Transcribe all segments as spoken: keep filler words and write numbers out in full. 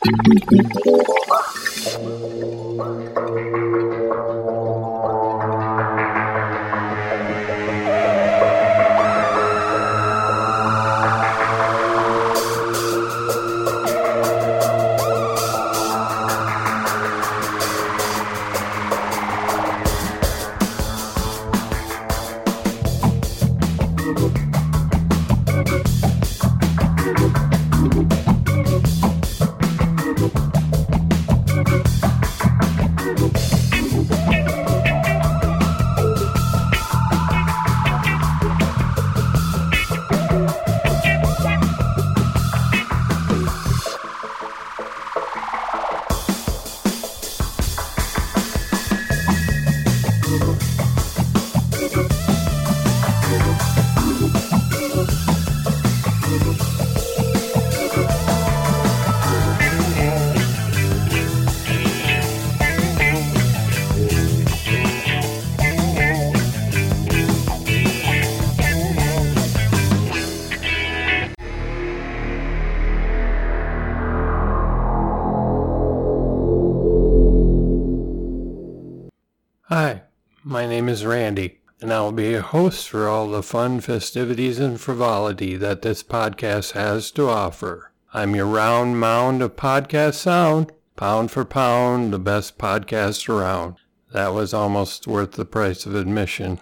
Hi, my name is Randy, and I will be your host for all the fun, festivities, and frivolity that this podcast has to offer. I'm your round mound of podcast sound, pound for pound, the best podcast around. That was almost worth the price of admission.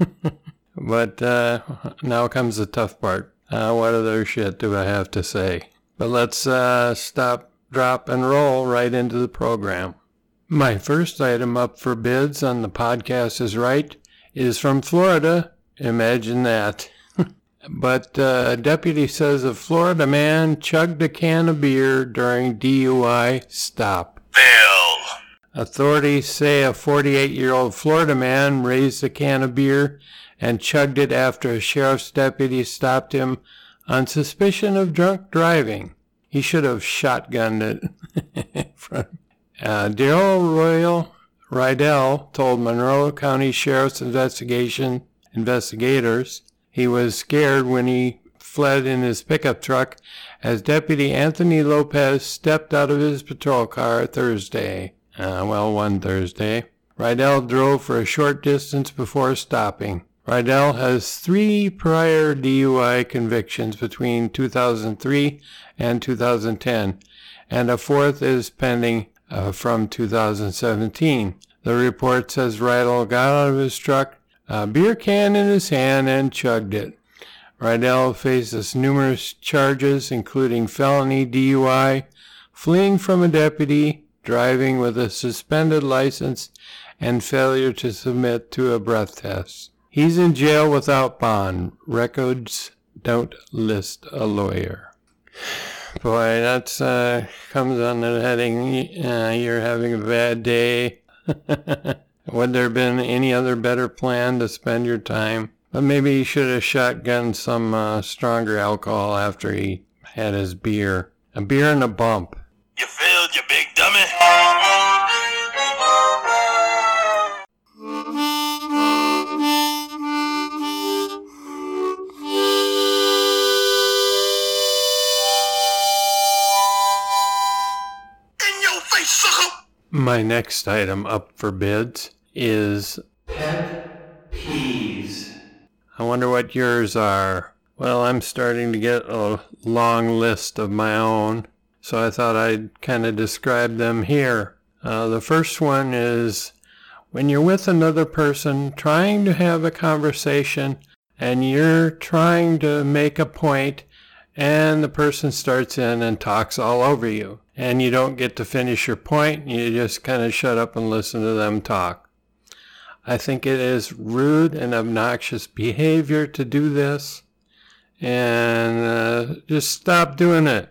But uh, now comes the tough part. Uh, what other shit do I have to say? But let's uh, stop, drop, and roll right into the program. My first item up for bids on the podcast is right is from Florida. Imagine that. But uh, a deputy says a Florida man chugged a can of beer during D U I stop. Bill. Authorities say a forty-eight-year-old Florida man raised a can of beer and chugged it after a sheriff's deputy stopped him on suspicion of drunk driving. He should have shotgunned it. Uh, Daryl Royal Rydell told Monroe County Sheriff's investigation investigators he was scared when he fled in his pickup truck as Deputy Anthony Lopez stepped out of his patrol car Thursday. Uh, well, one Thursday. Rydell drove for a short distance before stopping. Rydell has three prior D U I convictions between two thousand three and two thousand ten, and a fourth is pending Uh, from two thousand seventeen. The report says Rydell got out of his truck, a beer can in his hand, and chugged it. Rydell faces numerous charges, including felony D U I, fleeing from a deputy, driving with a suspended license, and failure to submit to a breath test. He's in jail without bond. Records don't list a lawyer. Boy, that's uh, comes on the heading, uh, you're having a bad day. Would there have been any other better plan to spend your time? But maybe he should have shotgunned some uh, stronger alcohol after he had his beer. A beer and a bump. You failed, you big dummy. My next item up for bids is pet peeves. I wonder what yours are. Well, I'm starting to get a long list of my own, so I thought I'd kind of describe them here. Uh, the first one is when you're with another person trying to have a conversation and you're trying to make a point and the person starts in and talks all over you. And you don't get to finish your point, you just kind of shut up and listen to them talk. I think it is rude and obnoxious behavior to do this, and uh, just stop doing it.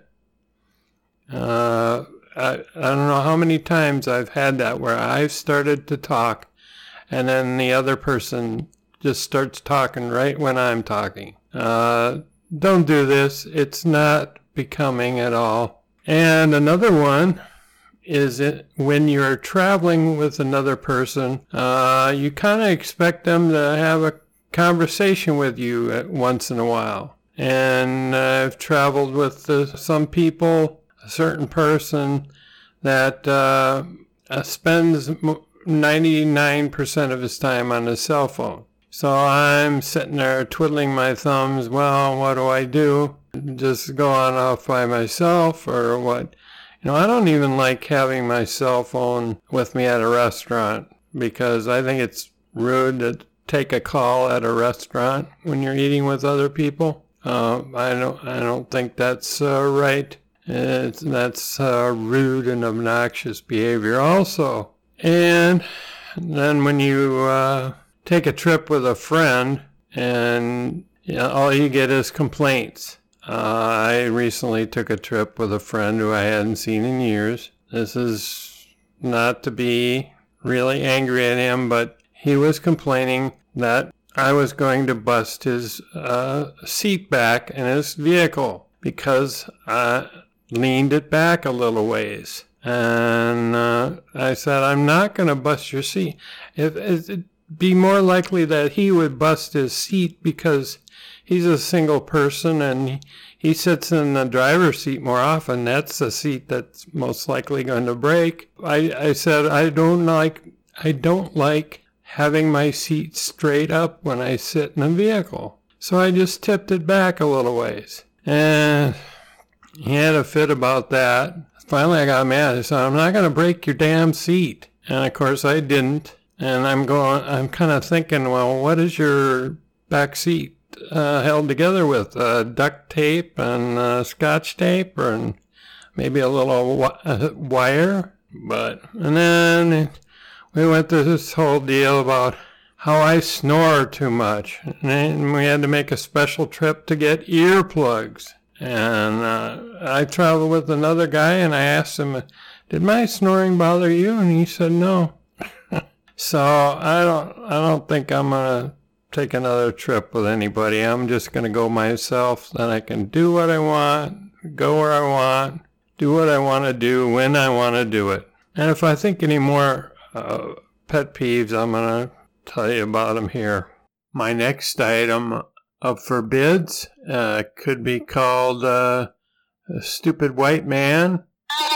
Uh, I, I don't know how many times I've had that where I've started to talk, and then the other person just starts talking right when I'm talking. Uh, don't do this. It's not becoming at all. And another one is it when you're traveling with another person, uh, you kind of expect them to have a conversation with you once in a while. And uh, I've traveled with uh, some people a certain person that uh, spends ninety-nine percent of his time on his cell phone. So I'm sitting there twiddling my thumbs. Well, what do I do? Just go on off by myself or what? You know, I don't even like having my cell phone with me at a restaurant because I think it's rude to take a call at a restaurant when you're eating with other people. Uh, I don't, I don't think that's uh, right. It's, that's uh, rude and obnoxious behavior also. And then when you uh, take a trip with a friend and you know, all you get is complaints. Uh, I recently took a trip with a friend who I hadn't seen in years. This is not to be really angry at him, but he was complaining that I was going to bust his uh, seat back in his vehicle because I leaned it back a little ways. And uh, I said, I'm not going to bust your seat. It, it'd be more likely that he would bust his seat because he's a single person and he, he sits in the driver's seat more often. That's the seat that's most likely going to break. I, I said, I don't like, I don't like having my seat straight up when I sit in a vehicle. So I just tipped it back a little ways. And he had a fit about that. Finally, I got mad. I said, I'm not going to break your damn seat. And, of course, I didn't. And I'm going, I'm kind of thinking, well, what is your back seat uh, held together with? Uh, duct tape and uh, scotch tape or maybe a little wi- uh, wire? But, and then we went through this whole deal about how I snore too much. And we had to make a special trip to get earplugs. And uh, I traveled with another guy, and I asked him, did my snoring bother you? And he said no. So I don't I don't think I'm going to take another trip with anybody. I'm just going to go myself. Then I can do what I want, go where I want, do what I want to do, when I want to do it. And if I think any more uh, pet peeves, I'm going to tell you about them here. My next item of forbids uh, could be called uh, a stupid white man.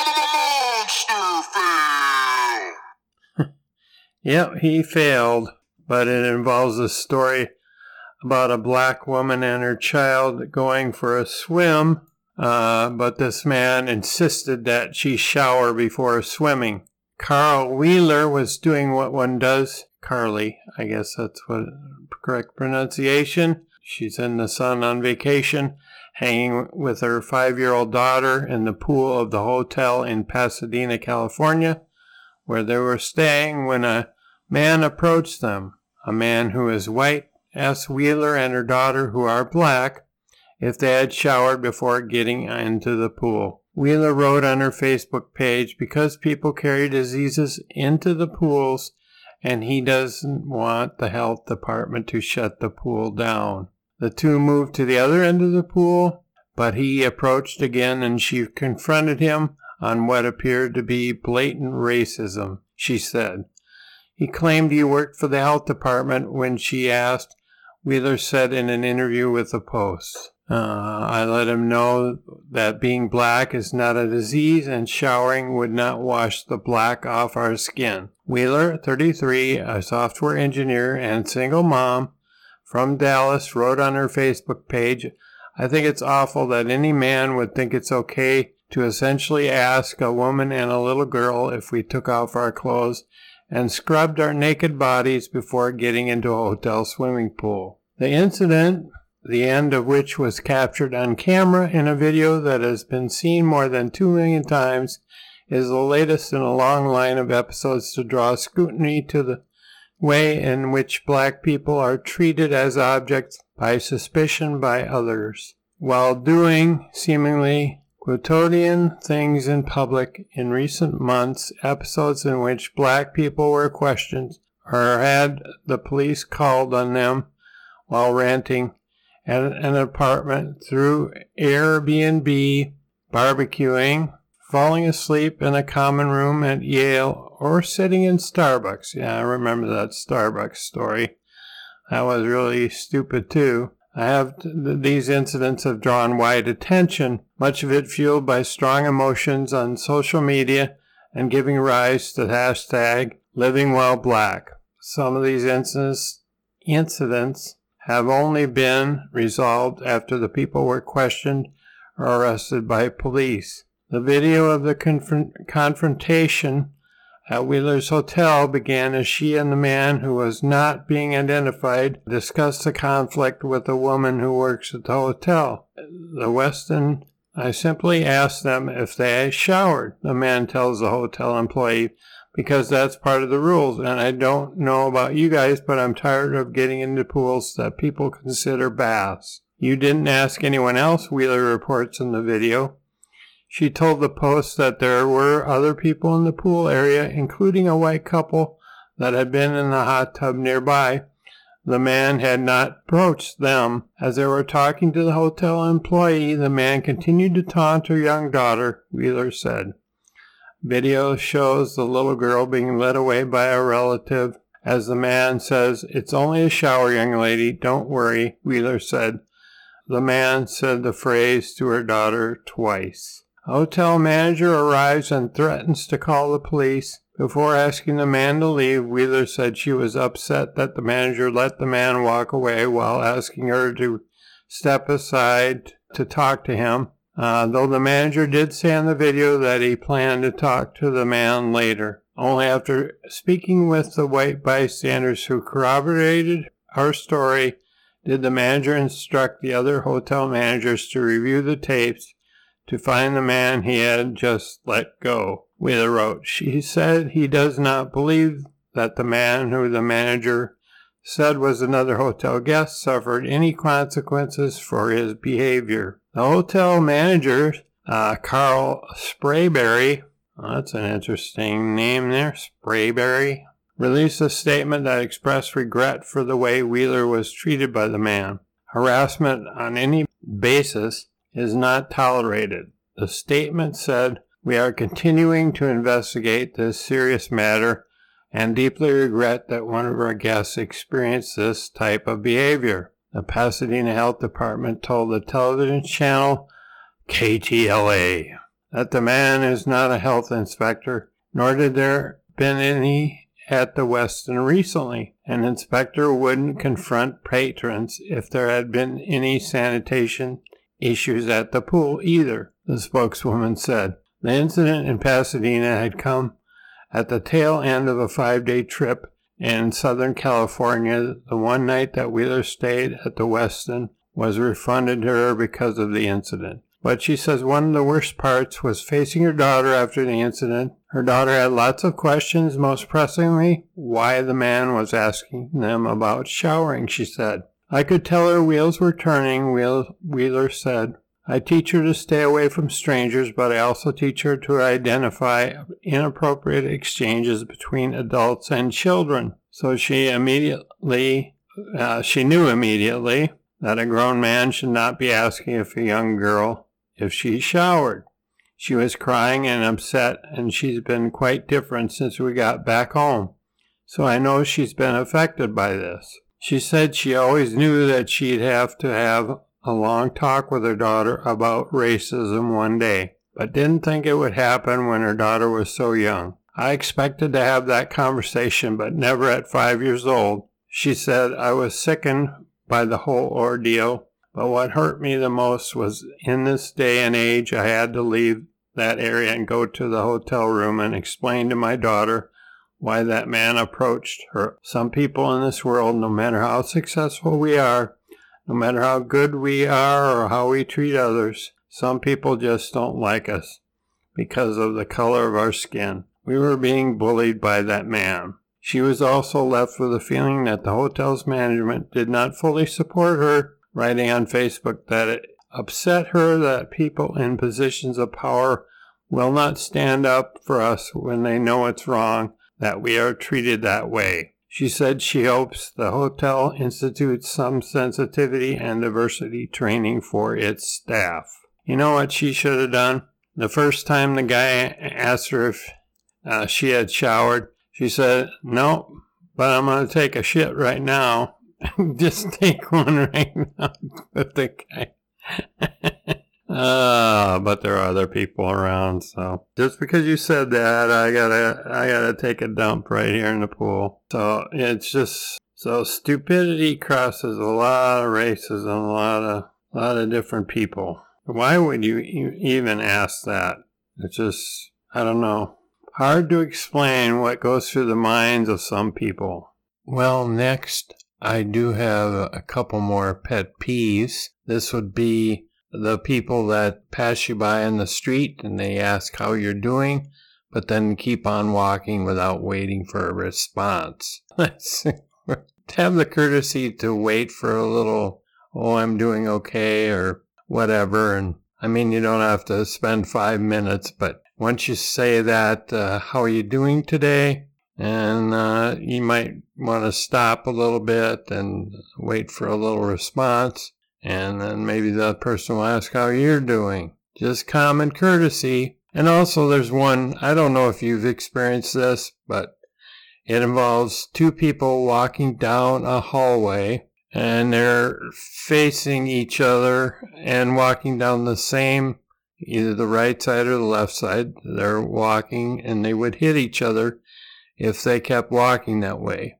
Yep, he failed, but it involves a story about a black woman and her child going for a swim, uh, but this man insisted that she shower before swimming. Carl Wheeler was doing what one does. Carly, I guess that's what correct pronunciation. She's in the sun on vacation, hanging with her five-year-old daughter in the pool of the hotel in Pasadena, California, where they were staying when a man approached them. A man who is white asked Wheeler and her daughter, who are black, if they had showered before getting into the pool. Wheeler wrote on her Facebook page, because people carry diseases into the pools, and he doesn't want the health department to shut the pool down. The two moved to the other end of the pool, but he approached again and she confronted him on what appeared to be blatant racism, she said. He claimed he worked for the health department when she asked, Wheeler said in an interview with the Post. Uh, I let him know that being black is not a disease and showering would not wash the black off our skin. Wheeler, thirty-three, a software engineer and single mom from Dallas, wrote on her Facebook page, I think it's awful that any man would think it's okay to essentially ask a woman and a little girl if we took off our clothes and scrubbed our naked bodies before getting into a hotel swimming pool. The incident, the end of which was captured on camera in a video that has been seen more than two million times, is the latest in a long line of episodes to draw scrutiny to the way in which black people are treated as objects by suspicion by others, while doing seemingly quotidian things in public. In recent months, episodes in which black people were questioned or had the police called on them while renting at an apartment through Airbnb, barbecuing, falling asleep in a common room at Yale, or sitting in Starbucks. Yeah, I remember that Starbucks story. That was really stupid too. I have th- these incidents have drawn wide attention, much of it fueled by strong emotions on social media and giving rise to the hashtag LivingWellBlack. Some of these incidents, incidents have only been resolved after the people were questioned or arrested by police. The video of the conf- confrontation at Wheeler's Hotel began as she and the man who was not being identified discussed the conflict with a woman who works at the hotel. The Westin, I simply asked them if they showered, the man tells the hotel employee, because that's part of the rules. And I don't know about you guys, but I'm tired of getting into pools that people consider baths. You didn't ask anyone else, Wheeler reports in the video. She told the Post that there were other people in the pool area, including a white couple that had been in the hot tub nearby. The man had not approached them. As they were talking to the hotel employee, the man continued to taunt her young daughter, Wheeler said. Video shows the little girl being led away by a relative as the man says, "It's only a shower, young lady, don't worry," Wheeler said. The man said the phrase to her daughter twice. A hotel manager arrives and threatens to call the police. Before asking the man to leave, Wheeler said she was upset that the manager let the man walk away while asking her to step aside to talk to him, uh, though the manager did say in the video that he planned to talk to the man later. Only after speaking with the white bystanders who corroborated her story did the manager instruct the other hotel managers to review the tapes to find the man he had just let go. Wheeler wrote, she said he does not believe that the man who the manager said was another hotel guest suffered any consequences for his behavior. The hotel manager, uh, Carl Sprayberry, well, that's an interesting name there, Sprayberry, released a statement that expressed regret for the way Wheeler was treated by the man. Harassment on any basis is not tolerated. The statement said, "We are continuing to investigate this serious matter and deeply regret that one of our guests experienced this type of behavior." The Pasadena Health Department told the television channel K T L A that the man is not a health inspector, nor did there been any at the Westin recently. An inspector wouldn't confront patrons if there had been any sanitation issues at the pool either, the spokeswoman said. The incident in Pasadena had come at the tail end of a five-day trip in Southern California. The one night that Wheeler stayed at the Westin was refunded to her because of the incident. But she says one of the worst parts was facing her daughter after the incident. Her daughter had lots of questions, most pressingly why the man was asking them about showering, she said. I could tell her wheels were turning, Wheeler said. I teach her to stay away from strangers, but I also teach her to identify inappropriate exchanges between adults and children. So she immediately, uh, she knew immediately that a grown man should not be asking if a young girl if she showered. She was crying and upset, and she's been quite different since we got back home. So I know she's been affected by this. She said she always knew that she'd have to have a long talk with her daughter about racism one day, but didn't think it would happen when her daughter was so young. I expected to have that conversation, but never at five years old. She said, I was sickened by the whole ordeal, but what hurt me the most was in this day and age I had to leave that area and go to the hotel room and explain to my daughter why that man approached her. Some people in this world, no matter how successful we are, no matter how good we are or how we treat others, some people just don't like us because of the color of our skin. We were being bullied by that man. She was also left with a feeling that the hotel's management did not fully support her, writing on Facebook that it upset her that people in positions of power will not stand up for us when they know it's wrong that we are treated that way. She said she hopes the hotel institutes some sensitivity and diversity training for its staff. You know what she should have done? The first time the guy asked her if uh, she had showered, she said, no, but I'm going to take a shit right now. Just take one right now with the guy. Uh, but there are other people around, so just because you said that, I gotta, I gotta take a dump right here in the pool. So it's just, so stupidity crosses a lot of races and a lot of, a lot of different people. Why would you even ask that? It's just, I don't know. Hard to explain what goes through the minds of some people. Well, next, I do have a couple more pet peeves. This would be the people that pass you by in the street and they ask how you're doing, but then keep on walking without waiting for a response. Let's have the courtesy to wait for a little, oh, I'm doing okay, or whatever. And I mean, you don't have to spend five minutes, but once you say that, uh, how are you doing today? And uh, you might want to stop a little bit and wait for a little response. And then maybe the person will ask how you're doing. Just common courtesy. And also there's one, I don't know if you've experienced this, but it involves two people walking down a hallway and they're facing each other and walking down the same, either the right side or the left side. They're walking and they would hit each other if they kept walking that way.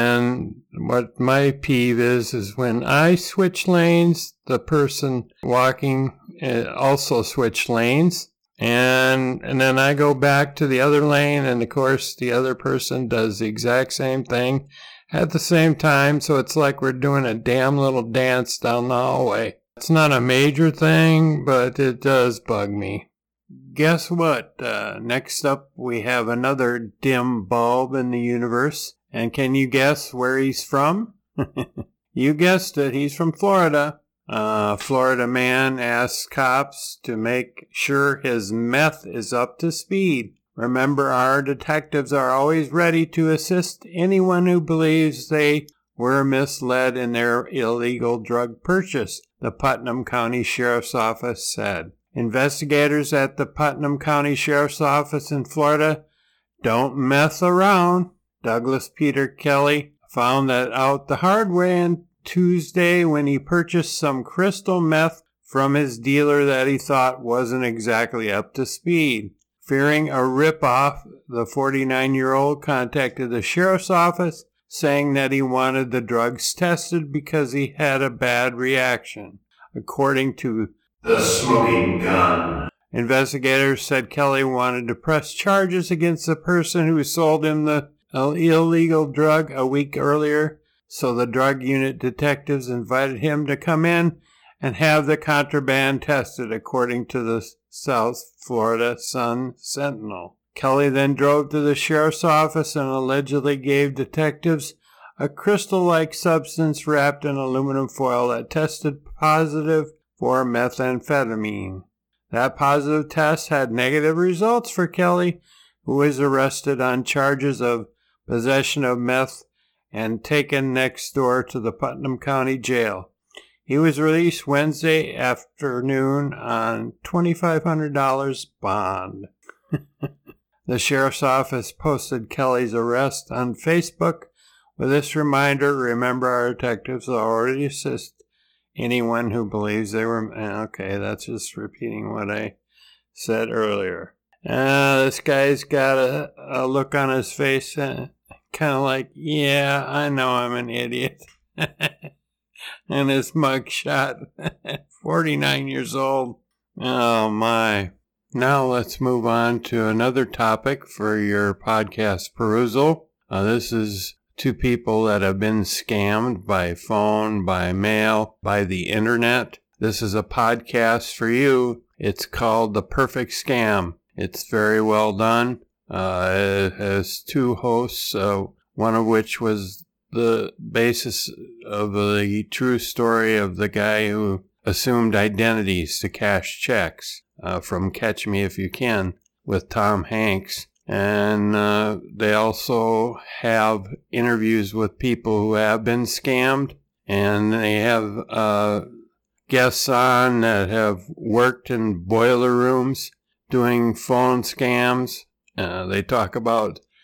And what my peeve is, is when I switch lanes, the person walking also switch lanes. And, and then I go back to the other lane, and of course the other person does the exact same thing at the same time. So it's like we're doing a damn little dance down the hallway. It's not a major thing, but it does bug me. Guess what? Uh, next up, we have another dim bulb in the universe. And can you guess where he's from? You guessed it, he's from Florida. Uh, Florida man asks cops to make sure his meth is up to speed. Remember, our detectives are always ready to assist anyone who believes they were misled in their illegal drug purchase, the Putnam County Sheriff's Office said. Investigators at the Putnam County Sheriff's Office in Florida don't mess around. Douglas Peter Kelly found that out the hard way on Tuesday when he purchased some crystal meth from his dealer that he thought wasn't exactly up to speed. Fearing a rip-off, the forty-nine-year-old contacted the sheriff's office, saying that he wanted the drugs tested because he had a bad reaction. According to The Smoking Gun, investigators said Kelly wanted to press charges against the person who sold him the illegal drug a week earlier, so the drug unit detectives invited him to come in and have the contraband tested, according to the South Florida Sun Sentinel. Kelly then drove to the sheriff's office and allegedly gave detectives a crystal-like substance wrapped in aluminum foil that tested positive for methamphetamine. That positive test had negative results for Kelly, who was arrested on charges of possession of meth and taken next door to the Putnam County Jail. He was released Wednesday afternoon on twenty-five hundred dollars bond. The sheriff's office posted Kelly's arrest on Facebook with this reminder: remember, our detectives already assist anyone who believes they were... Okay, that's just repeating what I said earlier. Uh, this guy's got a, a look on his face, uh, kind of like, yeah, I know I'm an idiot. And his mugshot, forty-nine years old. Oh, my. Now let's move on to another topic for your podcast perusal. Uh, this is two people that have been scammed by phone, by mail, by the internet. This is a podcast for you. It's called The Perfect Scam. It's very well done. Uh, it has two hosts, uh, one of which was the basis of the true story of the guy who assumed identities to cash checks uh, from Catch Me If You Can with Tom Hanks. And uh, they also have interviews with people who have been scammed, and they have uh, guests on that have worked in boiler rooms doing phone scams. Uh, they talk about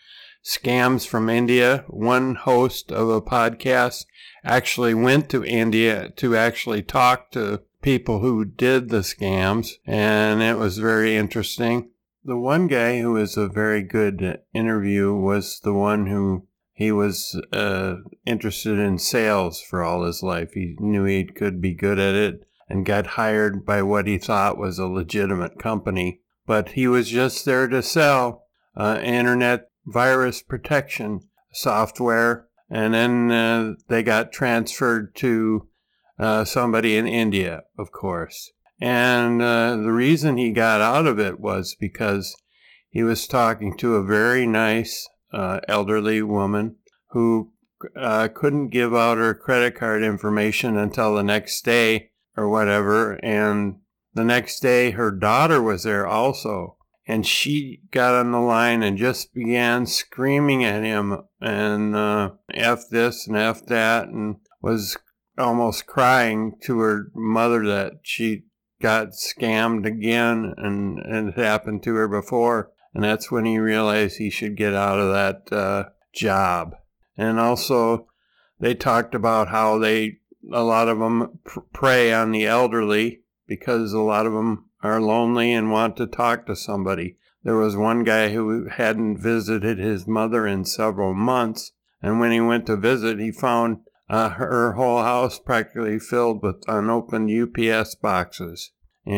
scams from India. One host of a podcast actually went to India to actually talk to people who did the scams, and it was very interesting. The one guy who was a very good interview was the one who he was uh, interested in sales for all his life. He knew he could be good at it and got hired by what he thought was a legitimate company. But he was just there to sell uh, internet virus protection software, and then uh, they got transferred to uh, somebody in India, of course. And uh, the reason he got out of it was because he was talking to a very nice uh, elderly woman who uh, couldn't give out her credit card information until the next day or whatever. And the next day, her daughter was there also. And she got on the line and just began screaming at him and uh, F this and F that, and was almost crying to her mother that she got scammed again, and, and it happened to her before. And that's when he realized he should get out of that uh, job. And also, they talked about how they, a lot of them pr- prey on the elderly because a lot of them are lonely and want to talk to somebody. There was one guy who hadn't visited his mother in several months, and when he went to visit, he found uh, her whole house practically filled with unopened U P S boxes.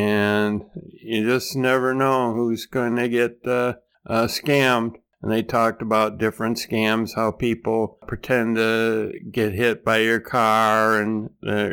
And you just never know who's going to get uh, uh, scammed. And they talked about different scams, how people pretend to get hit by your car, and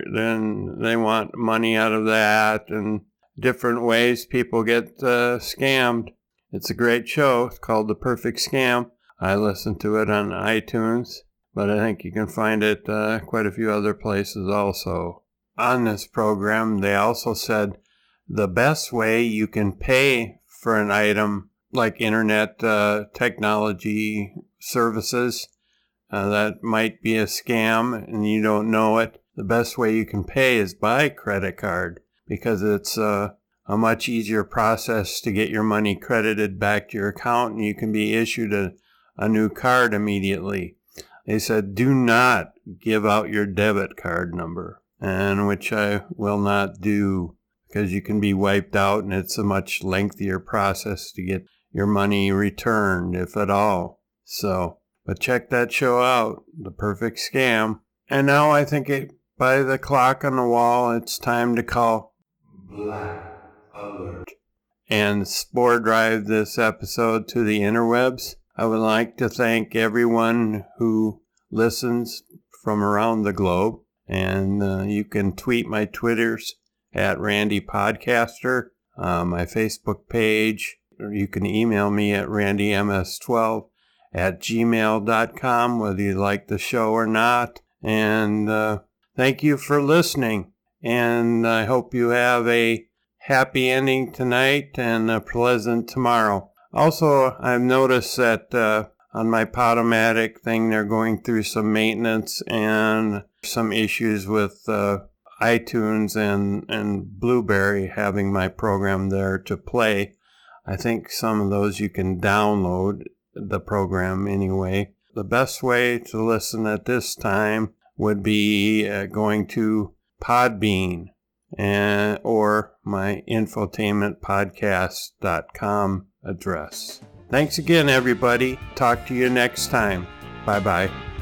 then they want money out of that, and different ways people get uh, scammed. It's a great show. It's called The Perfect Scam. I listen to it on iTunes, but I think you can find it uh, quite a few other places also. On this program, they also said the best way you can pay for an item like internet uh, technology services uh, that might be a scam and you don't know it, the best way you can pay is by credit card, because it's uh, a much easier process to get your money credited back to your account, and you can be issued a, a new card immediately. They said, do not give out your debit card number, and which I will not do, because you can be wiped out, and it's a much lengthier process to get your money returned, if at all. So, but check that show out, The Perfect Scam. And now I think it, by the clock on the wall, it's time to call Black Alert and spore drive this episode to the interwebs. I would like to thank everyone who listens from around the globe. And uh, you can tweet my Twitters at Randy Podcaster, uh, my Facebook page, or you can email me at randy m s twelve at gmail dot com, whether you like the show or not. And uh, thank you for listening. And I hope you have a happy ending tonight and a pleasant tomorrow. Also, I've noticed that uh, on my Podomatic thing, they're going through some maintenance and some issues with uh, iTunes and, and Blueberry having my program there to play. I think some of those you can download the program anyway. The best way to listen at this time would be uh, going to Podbean and, or my infotainment podcast dot com address. Thanks again, everybody. Talk to you next time. Bye-bye.